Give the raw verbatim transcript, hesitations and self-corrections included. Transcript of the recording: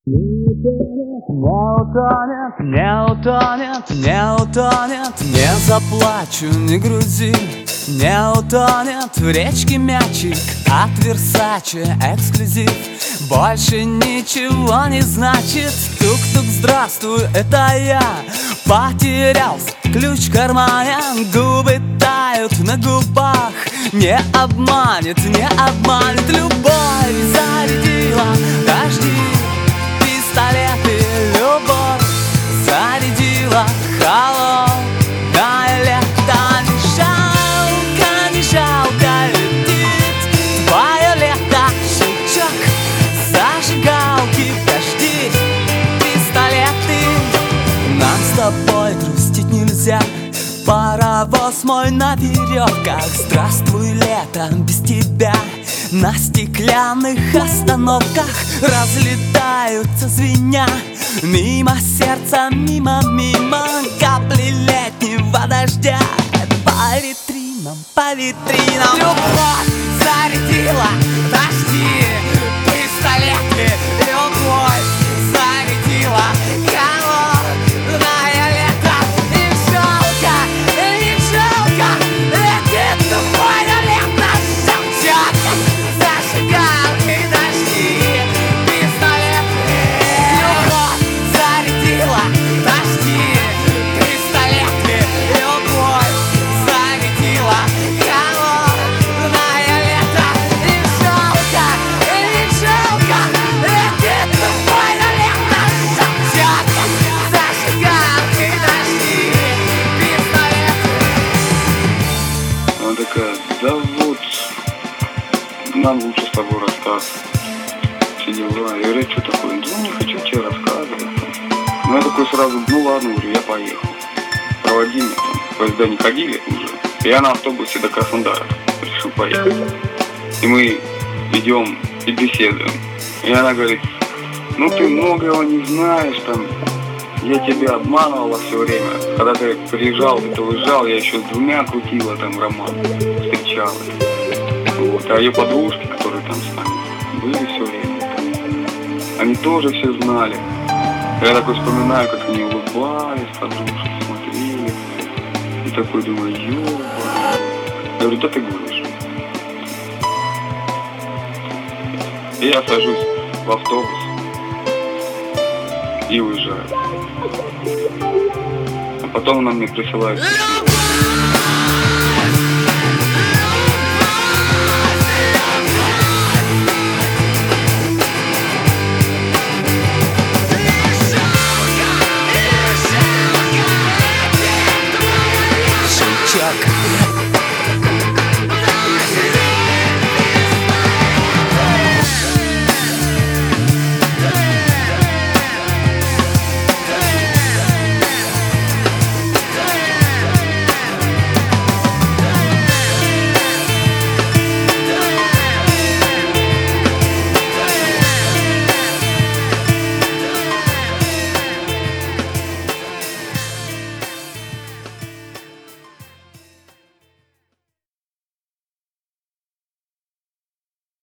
Не утонет, не утонет, не утонет, не заплачу, не грузи. Не утонет в речке мячик от Версаче эксклюзив. Больше ничего не значит. Тук-тук, здравствуй, это я. Потерялся ключ в кармане. Губы тают на губах. Не обманет, не обманет. Любовь зарядила дожди, пистолеты, любовь зарядила холодное лето. Не жалко, не жалко, летит твое лето. Щелчок зажигалки, дожди, пистолеты. Нам с тобой грустить нельзя. Паровоз мой на веревках. Здравствуй, лето, без тебя. На стеклянных остановках разлетаются звеня. Мимо сердца, мимо, мимо капли летнего дождя. По витринам, по витринам любовь зарядила дожди, пистолеты, любовь зарядила холодное лето. И жалко, и жалко, летит твое лето. Щелчок зажигалки, дожди, пистолеты. Любовь зарядила дожди, пистолеты. Любовь зарядила холодное лето. И жалко, и жалко, летит твое лето. Щелчок зажигалки, дожди, пистолеты. Она такая: да вот, нам лучше с тобой расстаться. Все дела. Я говорю: что такое? Ну, не хочу тебе рассказывать. Ну, я такой сразу: ну ладно, говорю, я поехал. Проводи меня там. Поезда не ходили уже. Я на автобусе до Краснодара решил поехать. И мы идем и беседуем. И она говорит: ну ты многого не знаешь там. Я тебя обманывала все время. Когда ты приезжал, ты уезжал, я еще с двумя крутила там роман, встречалась. Вот. А ее подружки, которые там с нами были все время, там, они тоже все знали. Я такой вспоминаю, как они улыбались, подружки смотрели. И такой думаю: ёба. Я говорю: да ты гонишь. И я сажусь в автобус и уезжаю. А потом она мне присылает письмо.